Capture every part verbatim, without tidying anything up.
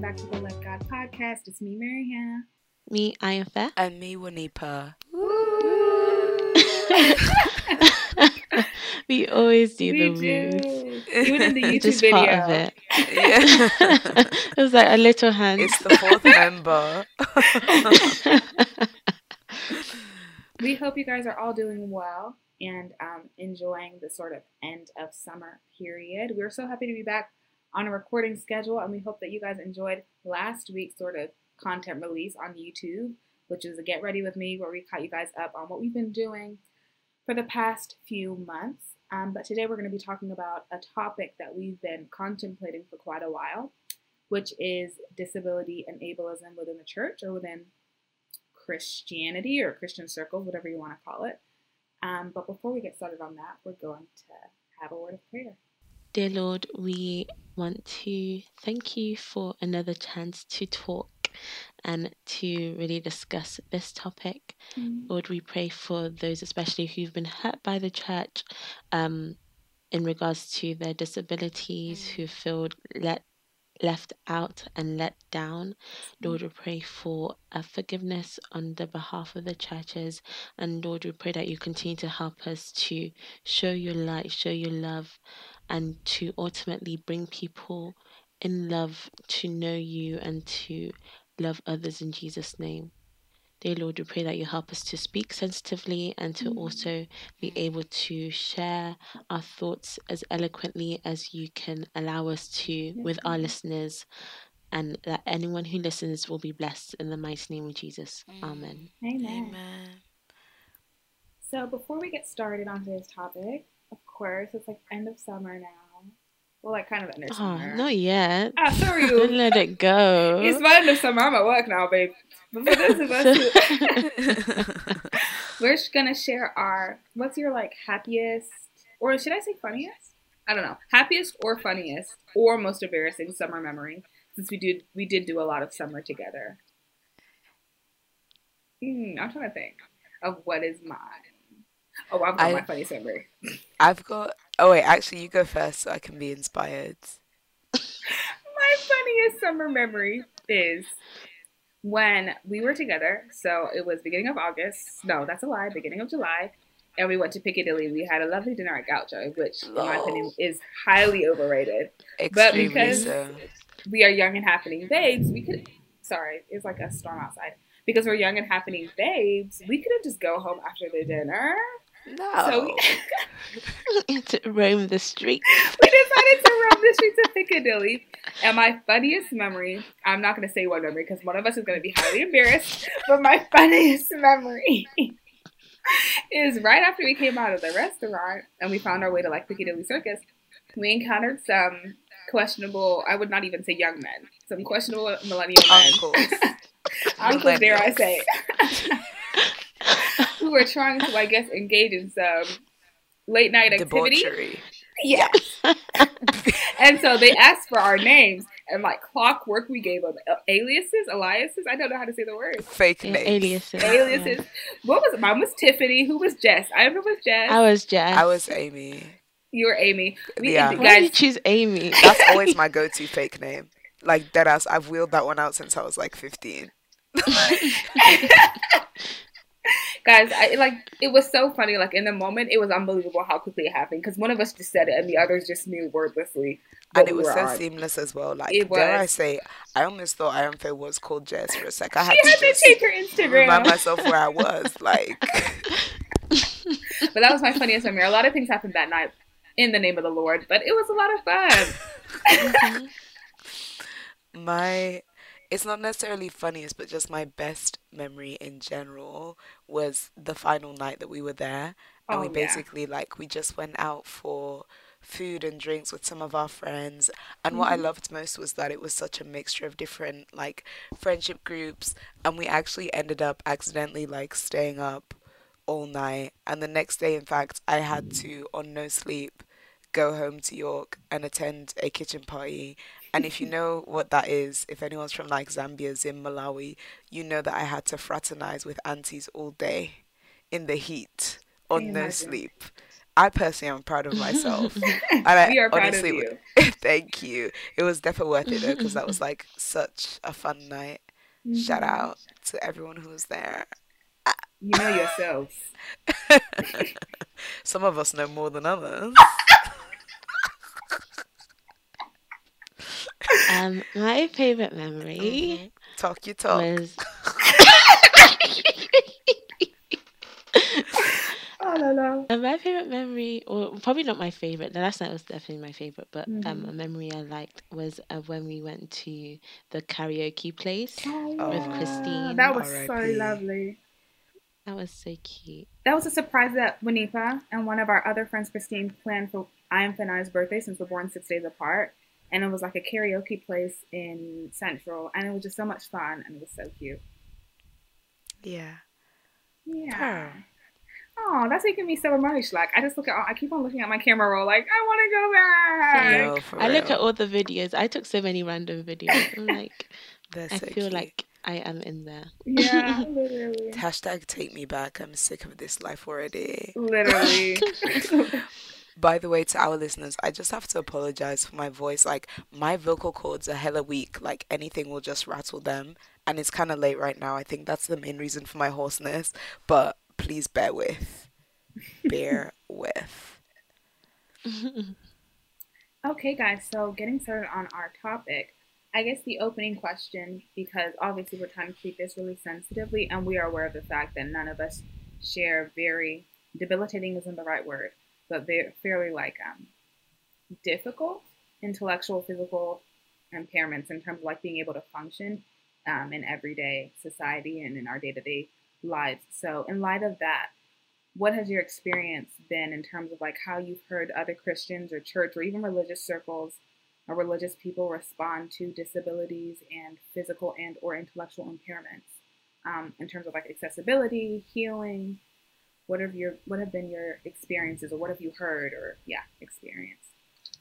back to the Let God podcast. It's me, Mary Hannah. Me, Ayanfe. And me, Wanipa. We always do We the do. moves. Even in the It's YouTube just video. part of it. Yeah. It was like a little hand. It's the fourth member. We hope you guys are all doing well and um, enjoying the sort of end of summer period. We're so happy to be back on a recording schedule, and we hope that you guys enjoyed last week's sort of content release on YouTube, which is a Get Ready With Me, where we caught you guys up on what we've been doing for the past few months. Um, but today we're going to be talking about a topic that we've been contemplating for quite a while, which is disability and ableism within the church or within Christianity or Christian circles, whatever you want to call it. Um, but before we get started on that, we're going to have a word of prayer. Dear Lord, we want to thank you for another chance to talk and to really discuss this topic. Mm. Lord, we pray for those especially who've been hurt by the church um, in regards to their disabilities, who feel let left out and let down. Lord, we pray for uh, forgiveness on the behalf of the churches, and Lord, we pray that you continue to help us to show your light, show your love, and to ultimately bring people in love to know you and to love others in Jesus' name. Dear Lord, we pray that you help us to speak sensitively and to also be able to share our thoughts as eloquently as you can allow us to with our listeners, and that anyone who listens will be blessed in the mighty name of Jesus. Amen. Amen. Amen. So before we get started on today's topic, of course, it's like end of summer now. Well, like kind of end of Oh, summer. not yet. Ah, sorry, Don't you. let it go. It's my end of summer. I'm at work now, babe. But for those of us who... We're just gonna share our, what's your like happiest, or should I say funniest? I don't know. Happiest or funniest or most embarrassing summer memory, since we did we did do a lot of summer together. Hmm, I'm trying to think of what is mine. Oh, I've got I- my funniest memory. I've got. Oh, wait, actually, you go first so I can be inspired. My funniest summer memory is when we were together. So it was beginning of August. No, that's a lie. Beginning of July. And we went to Piccadilly. We had a lovely dinner at Gaucho, which, in my opinion, is highly overrated. Extremely because- so. We are young and happening babes. We could, sorry, it's like a storm outside. Because we're young and happening babes, we couldn't just go home after the dinner. No. So we, To roam the street. we decided to roam the streets of Piccadilly. And my funniest memory, I'm not going to say one memory because one of us is going to be highly embarrassed, but my funniest memory is right after we came out of the restaurant and we found our way to like Piccadilly Circus, we encountered some questionable, I would not even say young men, some questionable millennial men. Uncles. Uncles, dare I say. Who were trying to, I guess, engage in some late night activity. Debauchery. Yes. And so they asked for our names, and like clockwork, we gave them aliases, aliases. I don't know how to say the word. Fake Yeah, names. aliases. Aliases. What was it? Mine was Tiffany. Who was Jess? I remember it was Jess. I was Jess. I was Amy. You were Amy. We, Yeah. Why did you guys, choose Amy? That's always my go-to fake name. Like, deadass, I've wheeled that one out since I was like fifteen. guys, I, like it was so funny. Like in the moment, it was unbelievable how quickly it happened because one of us just said it and the others just knew wordlessly. what And it we was were so on. seamless as well. Like, It dare I was. say, I almost thought Ayanfe was called Jess for a sec. I had She to had to just change her Instagram. remind myself where I was. Like, But that was my funniest memory. A lot of things happened that night in the name of the Lord, but it was a lot of fun. my, it's not necessarily funniest, but just my best memory in general was the final night that we were there. And Oh, we yeah. basically, like, we just went out for food and drinks with some of our friends. And what I loved most was that it was such a mixture of different, like, friendship groups. And we actually ended up accidentally, like, staying up all night. And the next day, in fact, I had to, on no sleep, go home to York and attend a kitchen party. And if you know what that is, if anyone's from like Zambia, Zim, Malawi, you know that I had to fraternize with aunties all day in the heat Can on you no imagine? sleep. I personally am proud of myself. And I We are proud of honestly, you. thank you. It was definitely worth it though, because that was like such a fun night. Shout Hmm. out to everyone who was there. You know yourselves. Some of us know more than others. Um, my favorite memory Hmm. Talk your talk. was Oh, la, la. uh, my favorite memory, or probably not my favorite. The last night was definitely my favorite, but um, Hmm. a memory I liked was uh, when we went to the karaoke place Oh, with yeah. Oh, That Christine. was so R I P. lovely. That was so cute. That was a surprise that Wanifa and one of our other friends, Christine, planned for I am Fanai's birthday since we're born six days apart. And it was like a karaoke place in Central. And it was just so much fun. And it was so cute. Yeah. Yeah. Pearl. Oh, that's making me so emotional. Like, I just look at, I keep on looking at my camera roll, like, I want to go Same. No, back. for I look at real. all the videos. I took so many random videos. I'm like, They're I so feel cute. like I am in there. Yeah, literally. Hashtag take me back. I'm sick of this life already. Literally. By the way, to our listeners, I just have to apologize for my voice. Like, my vocal cords are hella weak. Like, anything will just rattle them. And it's kind of late right now. I think that's the main reason for my hoarseness. But please bear with. Bear with. Okay, guys, so getting started on our topic, I guess the opening question, because obviously we're trying to treat this really sensitively, and we are aware of the fact that none of us share very debilitating isn't the right word, but they're fairly like um, difficult intellectual, physical impairments in terms of like being able to function um, in everyday society and in our day to day lives. So, in light of that, what has your experience been in terms of like how you've heard other Christians or church or even religious circles or religious people respond to disabilities and physical and or intellectual impairments um, in terms of like accessibility, healing? What have your what have been your experiences or what have you heard or yeah experienced?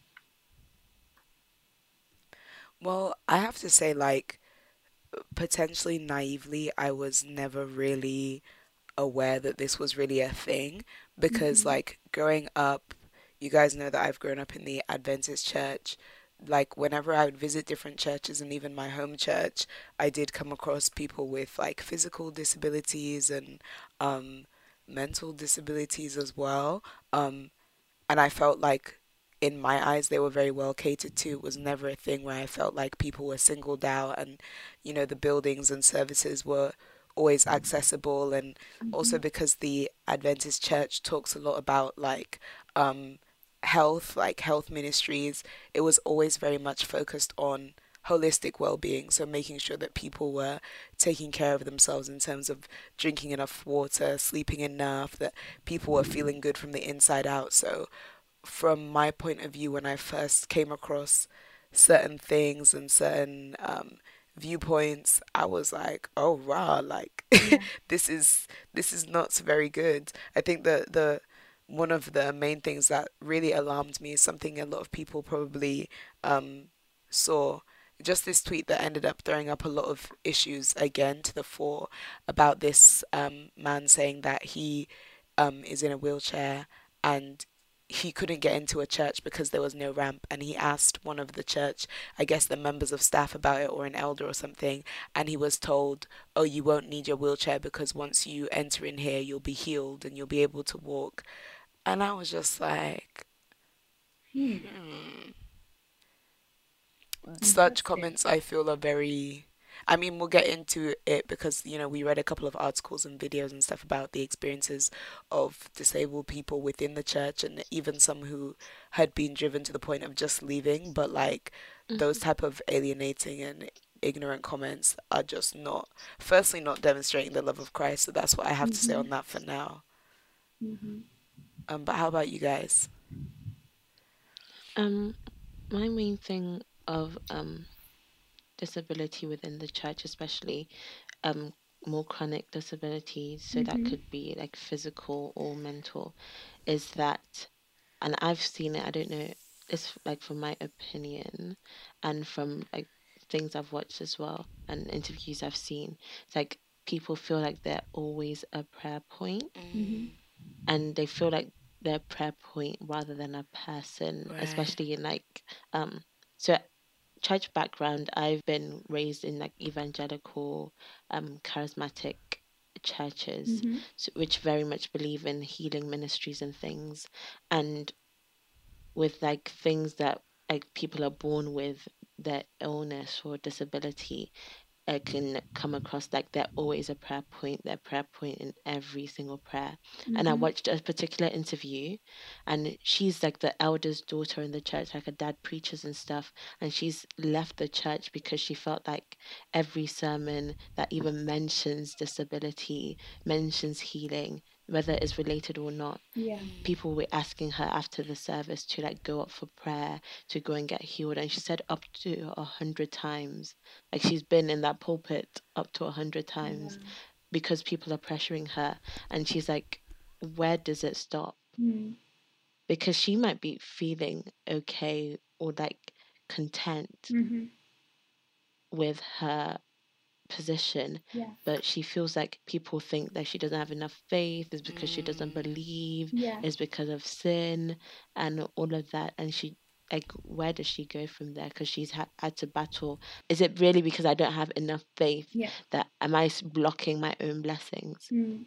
Well, I have to say, like, potentially naively, I was never really aware that this was really a thing because, Mm-hmm. like, growing up, you guys know that I've grown up in the Adventist church. Like, whenever I would visit different churches and even my home church, I did come across people with like physical disabilities and um, mental disabilities as well. Um, and I felt like in my eyes they were very well catered to. It was never a thing where I felt like people were singled out, and you know the buildings and services were always accessible. And Mm-hmm. also because the Adventist church talks a lot about like um health, like health ministries, it was always very much focused on holistic well-being, so making sure that people were taking care of themselves in terms of drinking enough water, sleeping enough, that people were feeling good from the inside out. So from my point of view, when I first came across certain things and certain um, viewpoints, I was like, "Oh, rah! Like Yeah. this is this is not very good." I think the the one of the main things that really alarmed me is something a lot of people probably um, saw. Just this tweet that ended up throwing up a lot of issues again to the fore about this um, man saying that he um, is in a wheelchair and he couldn't get into a church because there was no ramp, and he asked one of the church, I guess the members of staff, about it, or an elder or something, and he was told, oh, you won't need your wheelchair because once you enter in here you'll be healed and you'll be able to walk. And I was just like, Hmm. hmm. Such Interesting. comments I feel are very, I mean, we'll get into it because, you know, we read a couple of articles and videos and stuff about the experiences of disabled people within the church, and even some who had been driven to the point of just leaving. But like those Mhm. type of alienating and ignorant comments are just not, firstly, not demonstrating the love of Christ. So that's what I have to say Mm-hmm. on that for now. Mm-hmm. Um, but how about you guys? Um, my main thing of um disability within the church, especially um more chronic disabilities, so that Mm-hmm. could be like physical or mental, is that, and I've seen it, I don't know, it's like from my opinion and from like things I've watched as well and interviews I've seen, it's like people feel like they're always a prayer point, Mm-hmm. Mm, and they feel like their prayer point rather than a person, Right. especially in like um so church background. I've been raised in like evangelical, um, charismatic churches, Mm-hmm. so, which very much believe in healing ministries and things, and with like things that like people are born with, their illness or disability, I can come across like they're always a prayer point, their prayer point in every single prayer. And I Mm-hmm. watched a particular interview, and she's like the eldest daughter in the church, like her dad preaches and stuff. And she's left the church because she felt like every sermon that even mentions disability, mentions healing, whether it's related or not, Yeah. people were asking her after the service to like go up for prayer, to go and get healed, and she said up to a hundred times, like she's been in that pulpit up to a hundred times, Wow. because people are pressuring her. And she's like, where does it stop? Mm-hmm. Because she might be feeling okay or like content Mm-hmm. with her position, Yeah. but she feels like people think that she doesn't have enough faith, is because she doesn't Mm. believe, Yeah. is because of sin and all of that. And she, like, where does she go from there? Because she's ha- had to battle. Is it really because I don't have enough faith Yeah. that am I s- blocking my own blessings? Mm.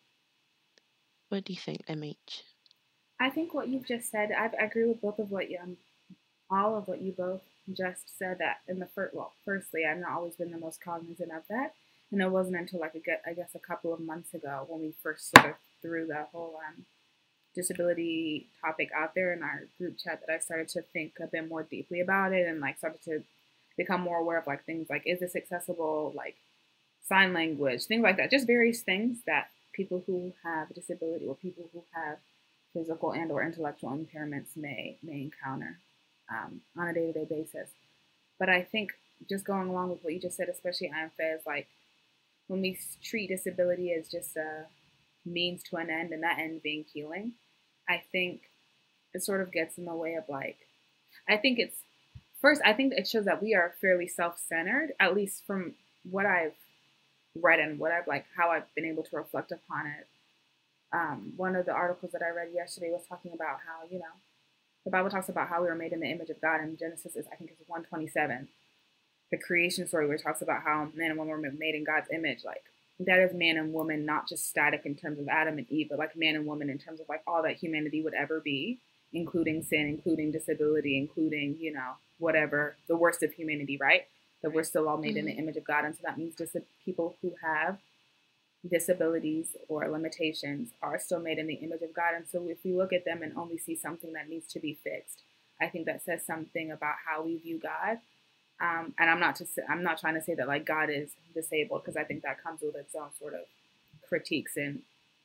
What do you think, M H? I think what you've just said, I, I agree with both of what you, um, all of what you both just said. That in the first, well, firstly, I've not always been the most cognizant of that, and it wasn't until like a, gue- I guess a couple of months ago when we first sort of threw the whole um, disability topic out there in our group chat that I started to think a bit more deeply about it, and like started to become more aware of like things like, is this accessible, like sign language, things like that, just various things that people who have disability or people who have physical and or intellectual impairments may may encounter um, on a day-to-day basis. But I think just going along with what you just said, especially Amphe, is like when we treat disability as just a means to an end and that end being healing, I think it sort of gets in the way of like, I think it's first, I think it shows that we are fairly self centered, at least from what I've read and what I've like, how I've been able to reflect upon it. Um, one of the articles that I read yesterday was talking about how, you know, the Bible talks about how we were made in the image of God, and Genesis is, I think, it's one twenty-seven. The creation story where it talks about how man and woman were made in God's image, like that is man and woman, not just static in terms of Adam and Eve, but like man and woman in terms of like all that humanity would ever be, including sin, including disability, including, you know, whatever, the worst of humanity, right? That we're still all made in the Mm-hmm. image of God. And so that means dis- people who have disabilities or limitations are still made in the image of God. And so if we look at them and only see something that needs to be fixed, I think that says something about how we view God. Um, and I'm not to say, I'm not trying to say that like God is disabled, because I think that comes with its own sort of critiques and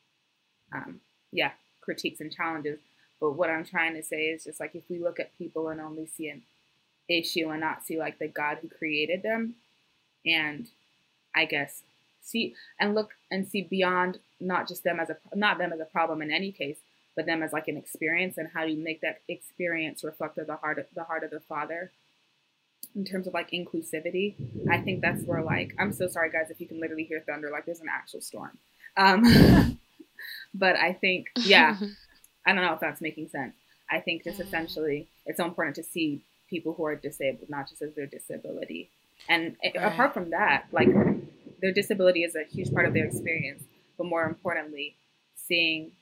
um, yeah, critiques and challenges. But what I'm trying to say is just like if we look at people and only see an issue and not see like the God who created them, and I guess see and look and see beyond not just them as a not them as a problem in any case, but them as like an experience, and how do you make that experience reflect the heart of the heart of the Father in terms of like inclusivity. I think that's where like I'm so sorry guys if you can literally hear thunder, like there's an actual storm. Um, but I think yeah, I don't know if that's making sense. I think just Mm. essentially it's so important to see people who are disabled not just as their disability, and Right. apart from that, like their disability is a huge part of their experience, but more importantly, seeing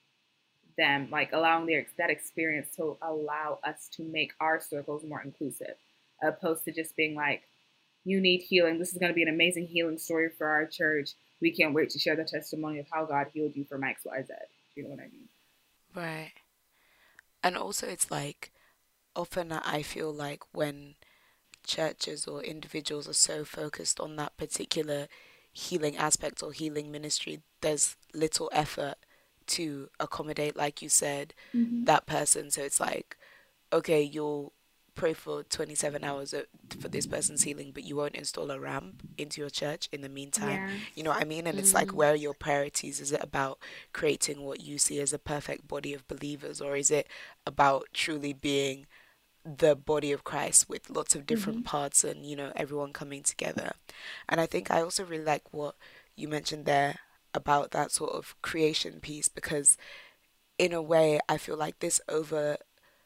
them like allowing their that experience to allow us to make our circles more inclusive, opposed to just being like, you need healing. This is going to be an amazing healing story for our church. We can't wait to share the testimony of how God healed you from X, Y, Z. You know what I mean? Right. And also, it's like often I feel like when churches or individuals are so focused on that particular healing aspect or healing ministry, there's little effort to accommodate, like you said, Mm-hmm. that person. So it's like, okay, you'll pray for twenty-seven hours uh, for this person's healing, but you won't install a ramp into your church in the meantime. Yeah. You know what I mean? And it's like, Mm-hmm. where are your priorities? Is it about creating what you see as a perfect body of believers, or is it about truly being the body of Christ with lots of Mm-hmm. different parts and, you know, everyone coming together? And I think I also really like what you mentioned there about that sort of creation piece, because in a way, I feel like this over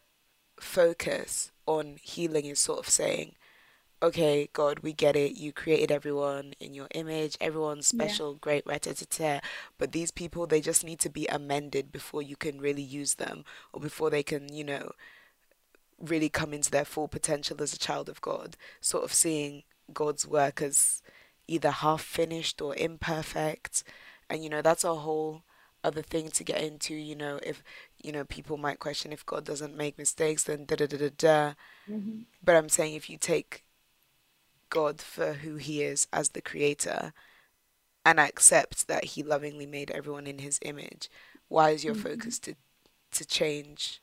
focus on healing is sort of saying, okay, God, we get it. You created everyone in your image. Everyone's Yeah. special, great, right, ta, ta, ta. But these people, they just need to be amended before you can really use them, or before they can, you know, really come into their full potential as a child of God. Sort of seeing God's work as either half finished or imperfect. And, you know, that's a whole other thing to get into, you know, if, you know, people might question if God doesn't make mistakes, then da da da da da. Hmm. But I'm saying if you take God for who he is as the creator and accept that he lovingly made everyone in his image, why is your Hmm. focus to to change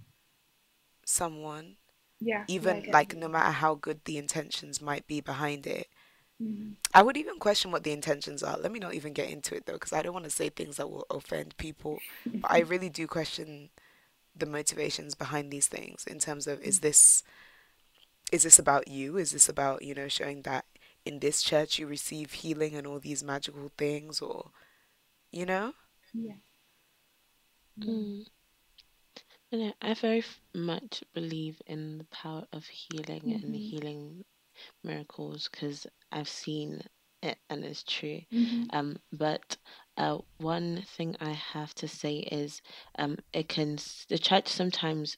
someone? Yeah. Yeah, I Even get like no matter how good the intentions might be behind it. it. Hmm. I would even question what the intentions are. Let me not even get into it though, because I don't want to say things that will offend people. But I really do question the motivations behind these things in terms of is this is this about you? Is this about, you know, showing that in this church you receive healing and all these magical things, or, you know? Yeah. Yeah. Mm. You know, I very f- much believe in the power of healing and Hmm. healing miracles because I've seen it and it's true. Hmm. Um, but uh, one thing I have to say is um, it can s- the church sometimes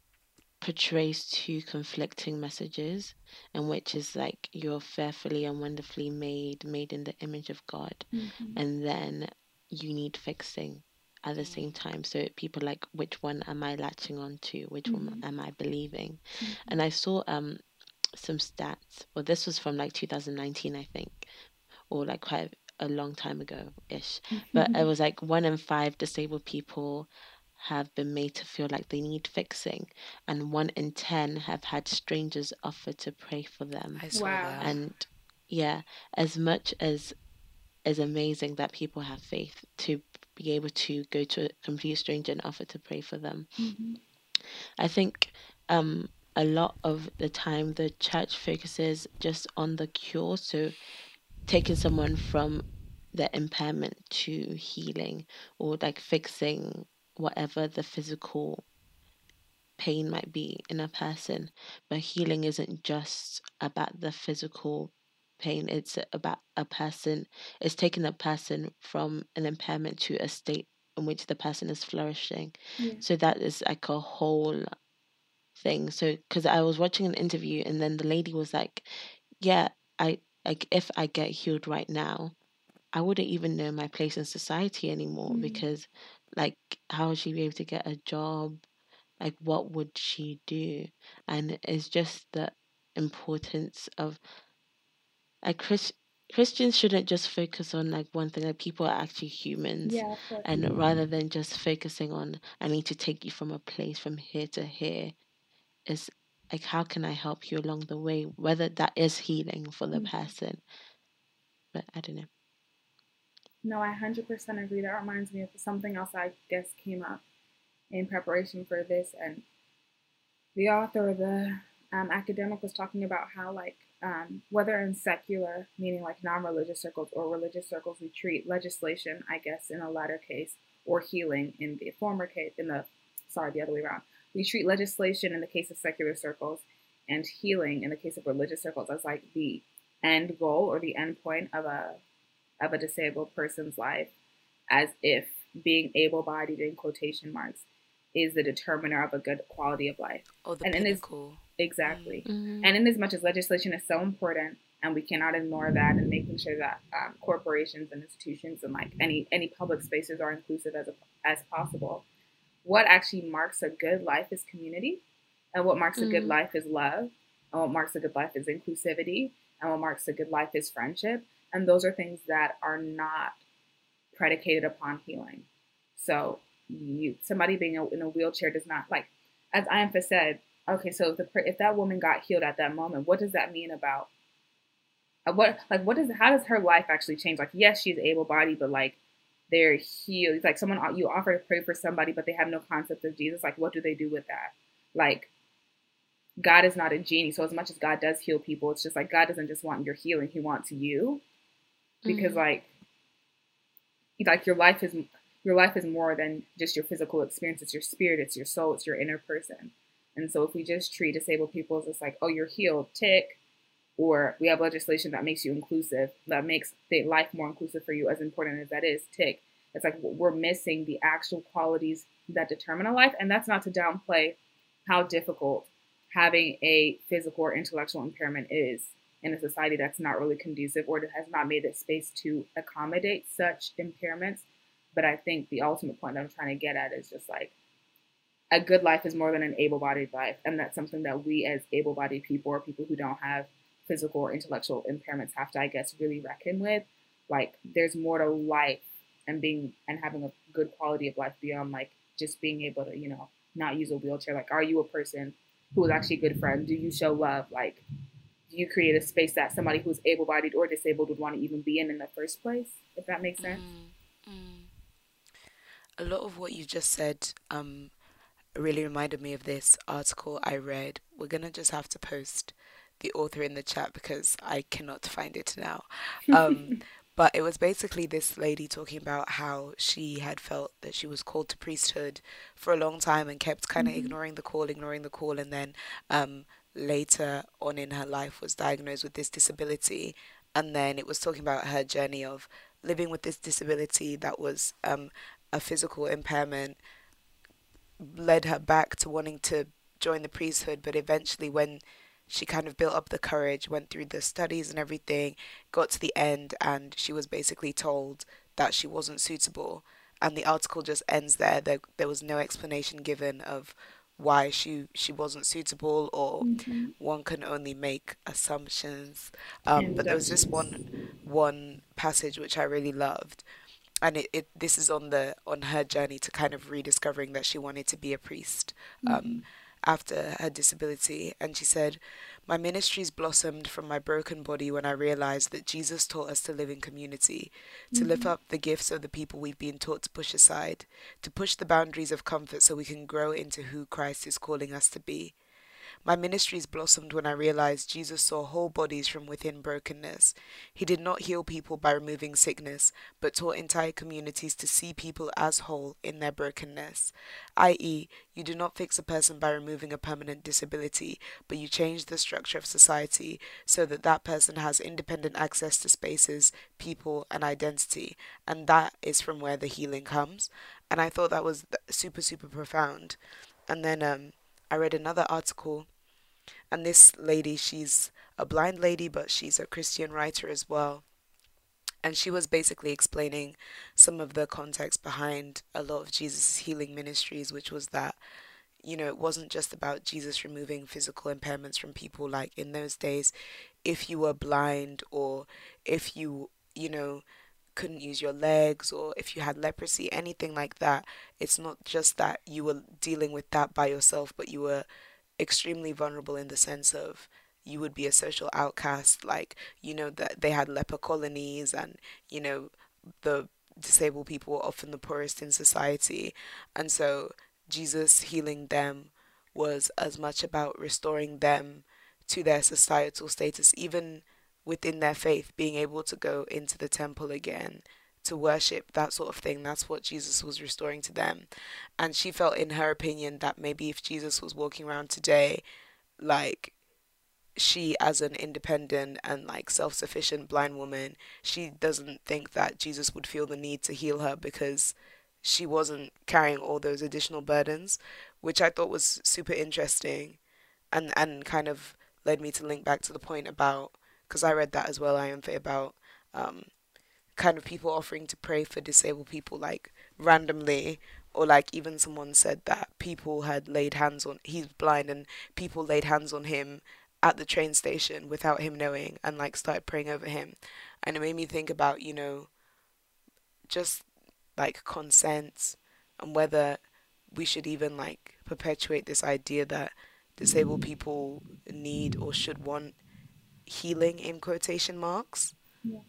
portrays two conflicting messages, and which is like you're fearfully and wonderfully made, made in the image of God, Hmm. and then you need fixing at the same time. So people like, which one am I latching on to? Which one Hmm. am I believing? Hmm. And I saw um some stats. Well, this was from like two thousand nineteen, I think, or like quite a long time ago ish. But it was like one in five disabled people have been made to feel like they need fixing, and one in ten have had strangers offer to pray for them. I saw Wow. that. And yeah, as much as is amazing that people have faith to be able to go to a complete stranger and offer to pray for them. Hmm. I think um a lot of the time the church focuses just on the cure, so taking someone from their impairment to healing or like fixing whatever the physical pain might be in a person. But healing isn't just about the physical pain, it's about a person, it's taking a person from an impairment to a state in which the person is flourishing. Yeah. So that is like a whole thing. So, because I was watching an interview and then the lady was like, yeah, I like if I get healed right now, I wouldn't even know my place in society anymore Mm. because, like, how would she be able to get a job? Like, what would she do? And it's just the importance of like Chris, Christians shouldn't just focus on like one thing. Like, people are actually humans, Yeah, of course. and rather than just focusing on I need to take you from a place from here to here, is like how can I help you along the way? Whether that is healing for the Mhm. person, but I don't know. No, I one hundred percent agree. That reminds me of something else I guess came up in preparation for this. And the author, the um, academic, was talking about how, like, um, whether in secular, meaning like non religious circles, or religious circles, we treat legislation, I guess, in the latter case, or healing in the former case, in the, sorry, the other way around. We treat legislation in the case of secular circles and healing in the case of religious circles as like the end goal or the end point of a of a disabled person's life, as if being able bodied in quotation marks is the determiner of a good quality of life. Or the And in as pinnacle. Mm. exactly, Mm-hmm. and in as much as legislation is so important, and we cannot ignore that, and making sure that um, corporations and institutions and like any any public spaces are inclusive as a, as possible. What actually marks a good life is community, and what marks a good Mm-hmm. life is love, and what marks a good life is inclusivity, and what marks a good life is friendship. And those are things that are not predicated upon healing. So you somebody being in a wheelchair does not, like, as Iamphah said. Okay, so if the if that woman got healed at that moment, what does that mean about uh, what like what is how does her life actually change? Like, yes, she's able bodied, but like they're healed. It's like someone you offer to pray for somebody, but they have no concept of Jesus. Like, what do they do with that? Like, God is not a genie, so as much as God does heal people, it's just like God doesn't just want your healing; He wants you, because Mm-hmm. like like your life is your life is more than just your physical experience. It's your spirit, it's your soul, it's your inner person. And so if we just treat disabled people as just like, oh, you're healed, tick, or we have legislation that makes you inclusive, that makes the life more inclusive for you, as important as that is, tick. It's like we're missing the actual qualities that determine a life. And that's not to downplay how difficult having a physical or intellectual impairment is in a society that's not really conducive or that has not made it space to accommodate such impairments. But I think the ultimate point I'm trying to get at is just like a good life is more than an able-bodied life. And that's something that we as able-bodied people or people who don't have physical or intellectual impairments have to, I guess, really reckon with. Like there's more to life and being and having a good quality of life beyond like just being able to, you know, not use a wheelchair. Like, are you a person who is actually a good friend? Do you show love? Like, do you create a space that somebody who's able-bodied or disabled would want to even be in in the first place? If that makes sense. Mm, mm. A lot of what you just said um, really reminded me of this article I read. We're going to just have to post the author in the chat because I cannot find it now. Um, but it was basically this lady talking about how she had felt that she was called to priesthood for a long time and kept kind of Mm-hmm. ignoring the call, ignoring the call, and then um, later on in her life was diagnosed with this disability. And then it was talking about her journey of living with this disability that was um, a physical impairment, led her back to wanting to join the priesthood, but eventually when she kind of built up the courage, went through the studies and everything, got to the end, and she was basically told that she wasn't suitable. And the article just ends there. There, there was no explanation given of why she she wasn't suitable, or Mm-hmm. one can only make assumptions. Um, And but there was just judgments. one one passage which I really loved, and it, it this is on the on her journey to kind of rediscovering that she wanted to be a priest um, Mm-hmm. after her disability. And she said, my ministries blossomed from my broken body when I realized that Jesus taught us to live in community, to lift Mm-hmm. up the gifts of the people we've been taught to push aside, to push the boundaries of comfort so we can grow into who Christ is calling us to be. My ministries blossomed when I realized Jesus saw whole bodies from within brokenness. He did not heal people by removing sickness, but taught entire communities to see people as whole in their brokenness. that is, you do not fix a person by removing a permanent disability, but you change the structure of society so that that person has independent access to spaces, people, and identity. And that is from where the healing comes. And I thought that was super, super profound. And then um, I read another article, and this lady, she's a blind lady, but she's a Christian writer as well. And she was basically explaining some of the context behind a lot of Jesus' healing ministries, which was that, you know, it wasn't just about Jesus removing physical impairments from people. Like in those days, if you were blind, or if you, you know, couldn't use your legs, or if you had leprosy, anything like that, it's not just that you were dealing with that by yourself, but you were extremely vulnerable in the sense of you would be a social outcast. Like, you know, that they had leper colonies, and, you know, the disabled people were often the poorest in society. And so Jesus healing them was as much about restoring them to their societal status, even within their faith, being able to go into the temple again to worship, that sort of thing. That's what Jesus was restoring to them. And she felt, in her opinion, that maybe if Jesus was walking around today, like, she, as an independent and like self-sufficient blind woman, she doesn't think that Jesus would feel the need to heal her because she wasn't carrying all those additional burdens, which I thought was super interesting, and and kind of led me to link back to the point about, because I read that as well, I am about um kind of people offering to pray for disabled people, like randomly, or like even someone said that people had laid hands on, he's blind, and people laid hands on him at the train station without him knowing, and like started praying over him. And it made me think about, you know, just like consent, and whether we should even like perpetuate this idea that disabled people need or should want healing, in quotation marks. Yeah.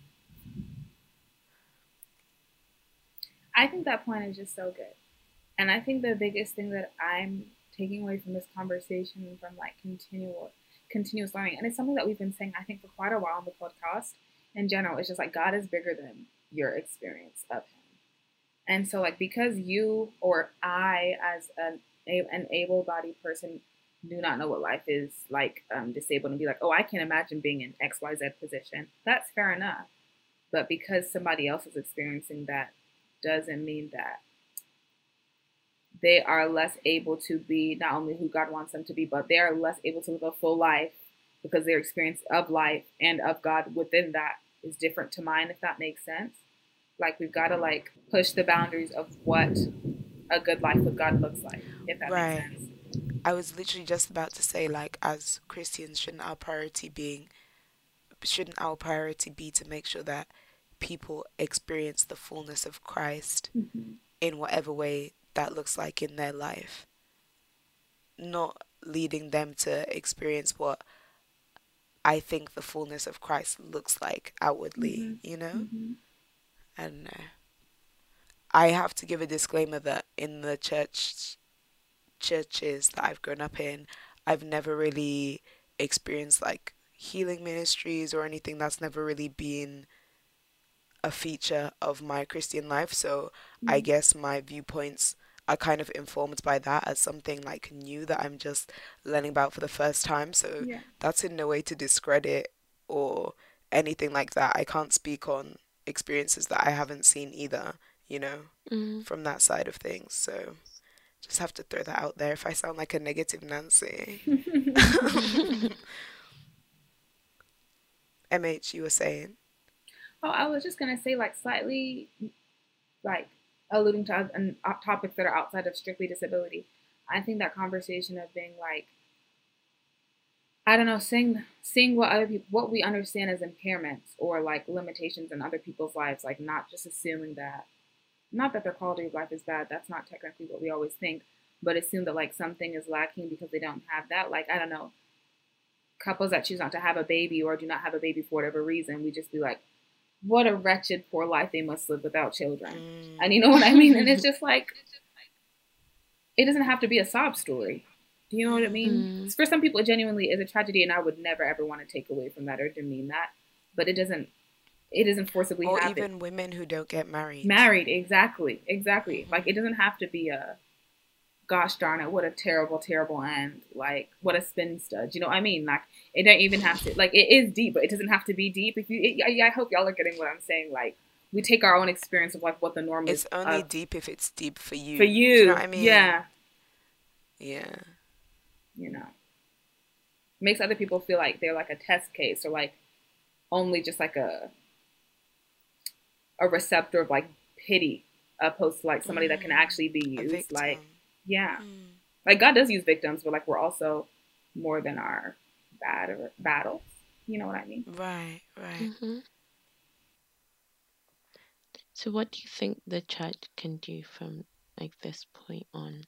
I think that point is just so good. And I think the biggest thing that I'm taking away from this conversation and from like continual continuous learning, and it's something that we've been saying I think for quite a while on the podcast in general, it's just like God is bigger than your experience of him. And so, like, because you or I, as an, an able bodied person, do not know what life is like um, disabled and be like, oh, I can't imagine being in X Y Z position. That's fair enough. But because somebody else is experiencing that doesn't mean that they are less able to be not only who God wants them to be, but they are less able to live a full life because their experience of life and of God within that is different to mine, if that makes sense. Like, we've got to like push the boundaries of what a good life with God looks like, if that makes Right. sense. I was literally just about to say, like, as Christians, shouldn't our priority being, shouldn't our priority be to make sure that people experience the fullness of Christ Mm-hmm. in whatever way that looks like in their life, not leading them to experience what I think the fullness of Christ looks like outwardly, Mm-hmm. you know? Mm-hmm. I don't know. I have to give a disclaimer that in the church churches that I've grown up in, I've never really experienced like healing ministries or anything. That's never really been a feature of my Christian life. So I Mm-hmm. guess my viewpoints are kind of informed by that as something like new that I'm just learning about for the first time. So Yeah. that's in no way to discredit or anything like that. I can't speak on experiences that I haven't seen either, you know, Mm. from that side of things. So just have to throw that out there if I sound like a negative Nancy. M H, you were saying? Oh, I was just gonna say, like, slightly, like, alluding to uh, uh, topics that are outside of strictly disability. I think that conversation of being like, I don't know, seeing seeing what other people, what we understand as impairments or like limitations in other people's lives, like not just assuming that, not that their quality of life is bad. That's not technically what we always think, but assume that like something is lacking because they don't have that. Like, I don't know, couples that choose not to have a baby or do not have a baby for whatever reason, we just be like, what a wretched, poor life they must live without children. Mm. And you know what I mean? And it's just like, it doesn't have to be a sob story. Do you know what I mean? Mm. For some people, it genuinely is a tragedy, and I would never ever want to take away from that or demean that. But it doesn't. It doesn't forcibly Or happen. even women who don't get married. Married, exactly, exactly. Mm-hmm. Like, it doesn't have to be a, gosh darn it, what a terrible, terrible end. Like, what a spin stud. You know what I mean? Like, it don't even have to. Like, it is deep, but it doesn't have to be deep. If you, it, I, I hope y'all are getting what I'm saying. Like, we take our own experience of like what the norm It's is. only uh, deep if it's deep for you. for you. Do you know what I mean? Yeah. Yeah. You know, makes other people feel like they're like a test case or like only just like a a receptor of like pity opposed to like somebody Mm. that can actually be A used. victim. Like, yeah, Mm. like God does use victims, but like we're also more than our bad or battles. You know what I mean? Right, right. hmm So, what do you think the church can do from like this point on?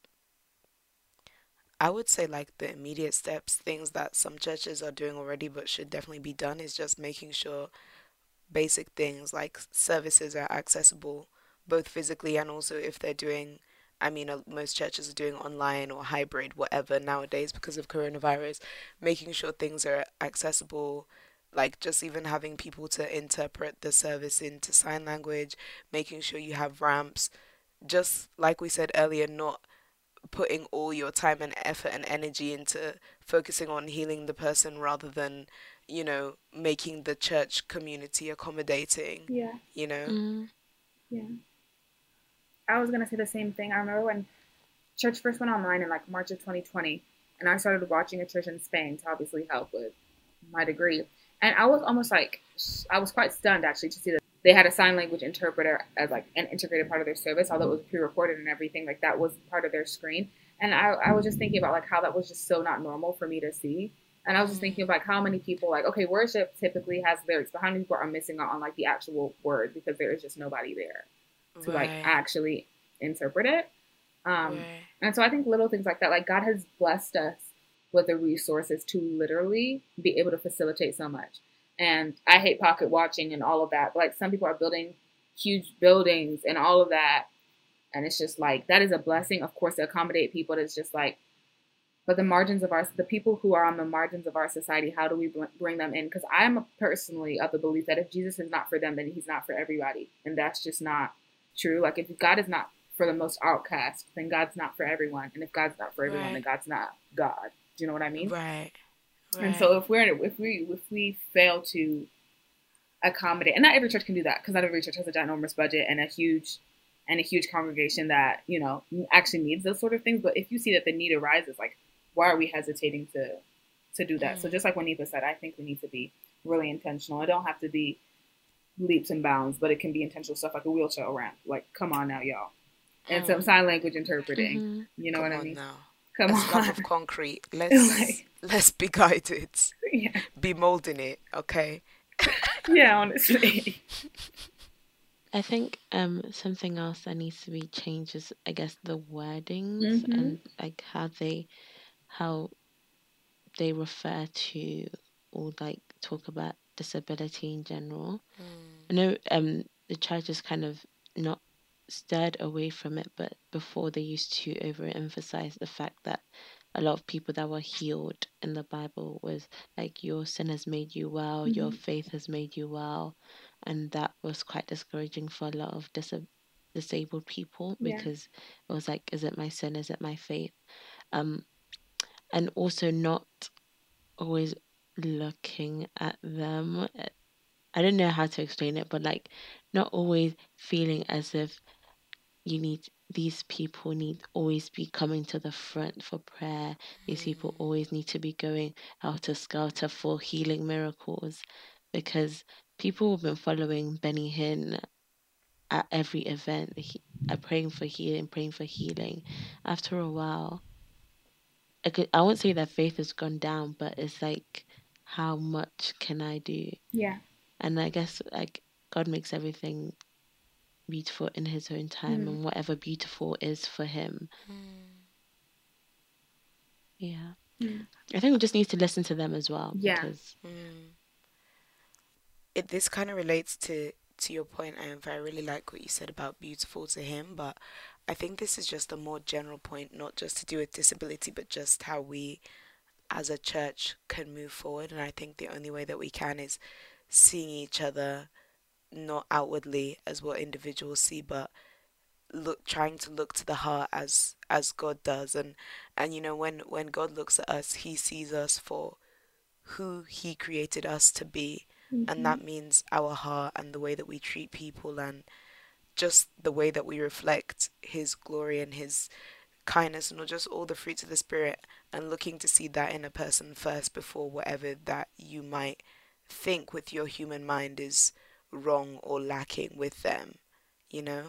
I would say like the immediate steps, things that some churches are doing already but should definitely be done is just making sure basic things like services are accessible both physically and also if they're doing, I mean, uh, most churches are doing online or hybrid, whatever nowadays because of coronavirus, making sure things are accessible, like just even having people to interpret the service into sign language, making sure you have ramps, just like we said earlier, not putting all your time and effort and energy into focusing on healing the person rather than, you know, making the church community accommodating, Yeah, you know? Mm. yeah. I was gonna say the same thing. I remember when church first went online in like March of twenty twenty, and I started watching a church in Spain to obviously help with my degree. And I was almost like, I was quite stunned actually to see that they had a sign language interpreter as like an integrated part of their service, although it was pre-recorded and everything. Like that was part of their screen. And I, I was just thinking about like how that was just so not normal for me to see. And I was just thinking of like how many people like, okay, worship typically has lyrics, but how many people are missing out on like the actual word because there is just nobody there to like Right, actually interpret it. Um, right. and so I think little things like that, like God has blessed us with the resources to literally be able to facilitate so much. And I hate pocket watching and all of that, but like some people are building huge buildings and all of that. And it's just like, that is a blessing, of course, to accommodate people. It's just like, but the margins of our, the people who are on the margins of our society, how do we bring them in? Because I'm personally of the belief that if Jesus is not for them, then he's not for everybody. And that's just not true. Like, if God is not for the most outcast, then God's not for everyone. And if God's not for everyone, then Right. God's not God. Do you know what I mean? Right. And so Right. if we're if we if we fail to accommodate, and not every church can do that, because not every church has a ginormous budget and a huge and a huge congregation that, you know, actually needs those sort of things. But if you see that the need arises, like, why are we hesitating to to do that? Mm. So just like what Nipa said, I think we need to be really intentional. It don't have to be leaps and bounds, but it can be intentional stuff like a wheelchair ramp. Like, come on now, y'all. And some Mm. sign language interpreting. hmm You know Come what I on mean? now. Come A slab on. of concrete. Let's Like, let's be guided. yeah. Be molding it, okay? Yeah, honestly. I think um something else that needs to be changed is, I guess, the wordings Mm-hmm. and like how they how they refer to or like talk about disability in general. I Mm. know um the church is kind of not stirred away from it, but before they used to overemphasize the fact that a lot of people that were healed in the Bible was like, your sin has made you well, your Mm-hmm. faith has made you well, and that was quite discouraging for a lot of dis- disabled people, Yeah. because it was like, is it my sin, is it my faith? Um, and also not always looking at them. I don't know how to explain it, but like, not always feeling as if you need these people need always be coming to the front for prayer. These people Mm. always need to be going out to skelter for healing miracles, because people have been following Benny Hinn at every event, he, uh, praying for healing, praying for healing. After a while, I could, I won't say that faith has gone down, but it's like, how much can I do? Yeah. And I guess like God makes everything beautiful in his own time, Mm. and whatever beautiful is for him. Mm. Yeah. Mm. I think we just need to listen to them as well, Yeah. because Mm. It this kind of relates to to your point, and I really like what you said about beautiful to him, but I think this is just a more general point, not just to do with disability, but just how we as a church can move forward. And I think the only way that we can is seeing each other not outwardly as what individuals see, but look trying to look to the heart as as God does. And and you know, when when God looks at us, he sees us for who he created us to be, and Mm-hmm. that means our heart and the way that we treat people, and just the way that we reflect his glory and his kindness, and not just all the fruits of the spirit, and looking to see that in a person first before whatever that you might think with your human mind is wrong or lacking with them, you know.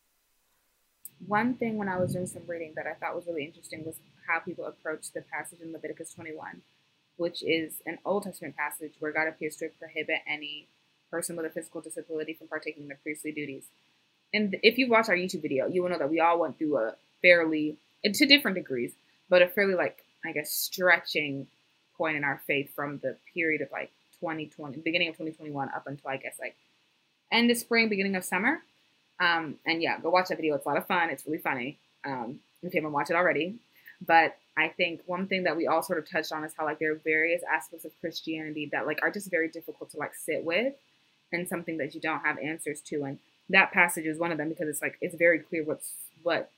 One thing when I was doing some reading that I thought was really interesting was how people approach the passage in Leviticus twenty-one, which is an Old Testament passage where God appears to prohibit any person with a physical disability from partaking in their priestly duties. And if you watch our YouTube video, you will know that we all went through a fairly, to different degrees, but a fairly, like, I guess, stretching point in our faith from the period of like twenty twenty, beginning of twenty twenty-one up until, I guess, like end of spring, beginning of summer. Um, and yeah, go watch that video. It's a lot of fun. It's really funny. Um, if you haven't watched it already. But I think one thing that we all sort of touched on is how, like, there are various aspects of Christianity that, like, are just very difficult to, like, sit with, and something that you don't have answers to. And that passage is one of them, because it's like, it's very clear what's what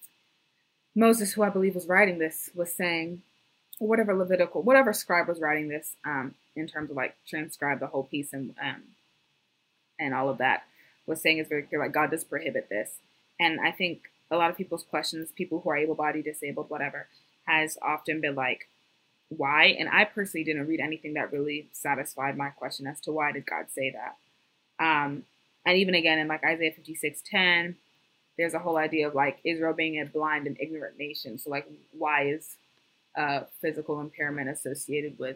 Moses, who I believe was writing this, was saying, or whatever Levitical, whatever scribe was writing this, um, in terms of like transcribe the whole piece and um, and all of that, was saying is very clear, like, God does prohibit this. And I think a lot of people's questions, people who are able-bodied, disabled, whatever, has often been like, why? And I personally didn't read anything that really satisfied my question as to why did God say that. Um, and even again in like Isaiah fifty-six ten, there's a whole idea of like Israel being a blind and ignorant nation. So like, why is uh, physical impairment associated with,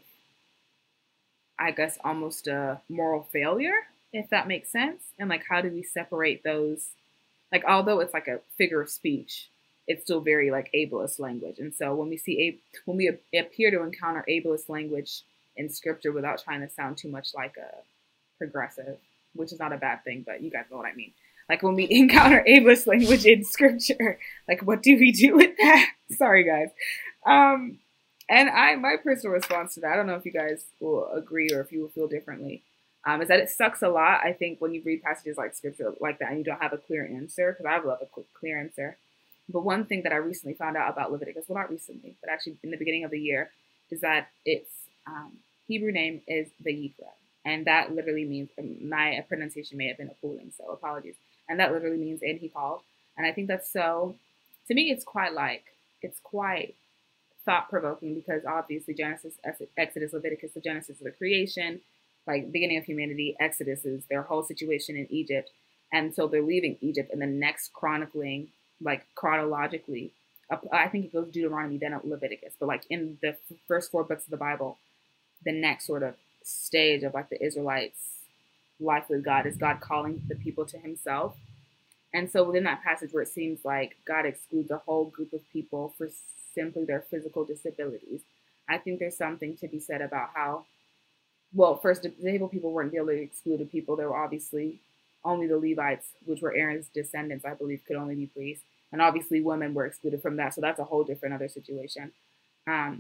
I guess, almost a moral failure, if that makes sense? And like, how do we separate those? Like, although it's like a figure of speech, it's still very like ableist language. And so when we see, when we appear to encounter ableist language in scripture without trying to sound too much like a progressive, which is not a bad thing, but you guys know what I mean. Like, when we encounter ableist language in scripture, like, what do we do with that? Sorry, guys. Um, and I, my personal response to that, I don't know if you guys will agree or if you will feel differently. um, is that it sucks a lot, I think, when you read passages like scripture like that and you don't have a clear answer, because I love a quick, clear answer. But one thing that I recently found out about Leviticus, well, not recently, but actually in the beginning of the year, is that its um, Hebrew name is Vayikra. And that literally means, my pronunciation may have been appalling, so apologies. And that literally means, and he called. And I think that's so, to me, it's quite like, it's quite thought-provoking, because obviously Genesis, Exodus, Leviticus, the Genesis of the creation, like beginning of humanity, Exodus is their whole situation in Egypt. And so they're leaving Egypt, and the next chronicling, like chronologically, I think it goes Deuteronomy, then Leviticus. But like in the first four books of the Bible, the next sort of stage of like the Israelites' life with God is God calling the people to himself. And so within that passage where it seems like God excludes a whole group of people for simply their physical disabilities, I think there's something to be said about how, well, first, disabled people weren't the only excluded people. There were obviously only the Levites, which were Aaron's descendants, I believe, could only be priests. And obviously women were excluded from that. So that's a whole different other situation. Um,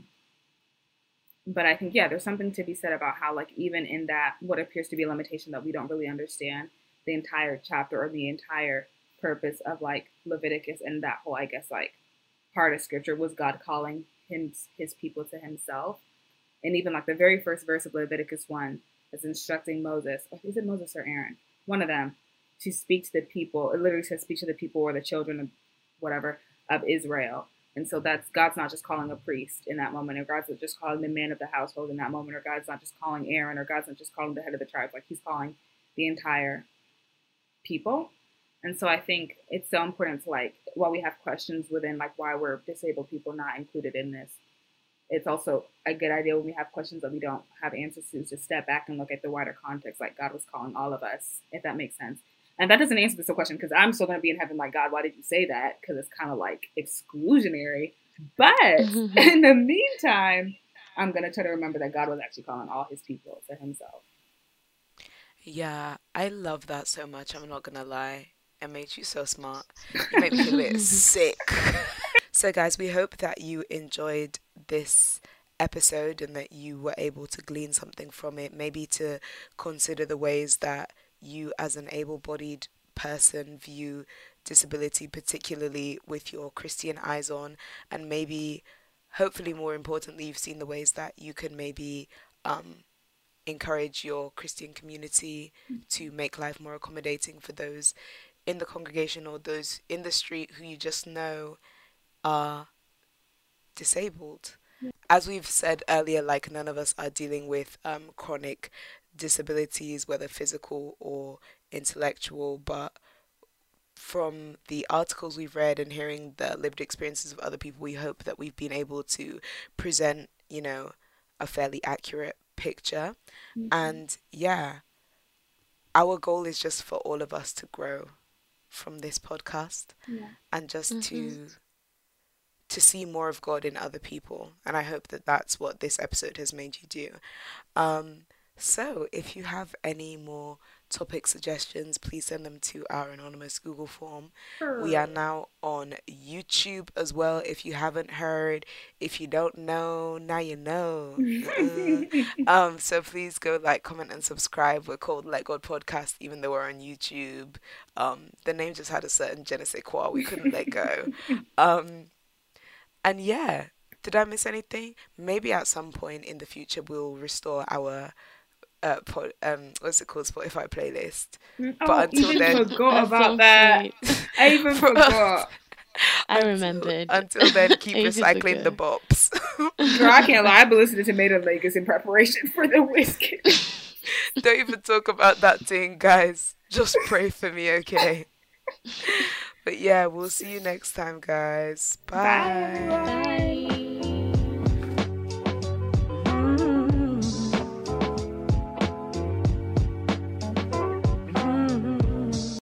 but I think, yeah, there's something to be said about how, like, even in that, what appears to be a limitation that we don't really understand, the entire chapter or the entire purpose of, like, Leviticus and that whole, I guess, like, part of scripture was God calling him, his people to himself. And even, like, the very first verse of Leviticus one is instructing Moses, or is it Moses or Aaron? One of them, to speak to the people. It literally says speak to the people or the children of whatever, of Israel. And so that's, God's not just calling a priest in that moment, or God's not just calling the man of the household in that moment, or God's not just calling Aaron, or God's not just calling the head of the tribe. Like, he's calling the entire people. And so I think it's so important to, like, while we have questions within, like, why were disabled people not included in this, it's also a good idea when we have questions that we don't have answers to, to step back and look at the wider context, like God was calling all of us, if that makes sense. And that doesn't answer this question, because I'm still going to be in heaven like, God, why did you say that? Because it's kind of like exclusionary. But in the meantime, I'm going to try to remember that God was actually calling all his people to himself. Yeah, I love that so much. I'm not going to lie. It made you so smart. You made me feel a bit sick. So guys, we hope that you enjoyed this episode and that you were able to glean something from it, maybe to consider the ways that you as an able-bodied person view disability, particularly with your Christian eyes on, and maybe, hopefully more importantly, you've seen the ways that you can maybe um, encourage your Christian community to make life more accommodating for those in the congregation or those in the street who you just know are disabled. As we've said earlier, like, none of us are dealing with um, chronic disabilities, whether physical or intellectual, but from the articles we've read and hearing the lived experiences of other people, we hope that we've been able to present, you know, a fairly accurate picture. Mm-hmm. And yeah, our goal is just for all of us to grow from this podcast, yeah. and just mm-hmm. to to see more of God in other people. And I hope that that's what this episode has made you do. Um, so if you have any more topic suggestions, please send them to our anonymous Google form. Sure. We are now on YouTube as well. If you haven't heard, if you don't know, now you know. uh, um, so please go like, comment, and subscribe. We're called Let God Podcast, even though we're on YouTube. Um, the name just had a certain je ne sais quoi. We couldn't let go. Um, and yeah, did I miss anything? Maybe at some point in the future we'll restore our uh, pod, um, what's it called, Spotify playlist. Oh, but until even then, forgot about that. I even forgot. I until, remembered. Until then, keep recycling the bops. Girl, I can't lie. I've been listening to Tomato Lakers in preparation for the whiskey. Don't even talk about that thing, guys. Just pray for me, okay? But yeah, we'll see you next time, guys. Bye. Bye. Bye.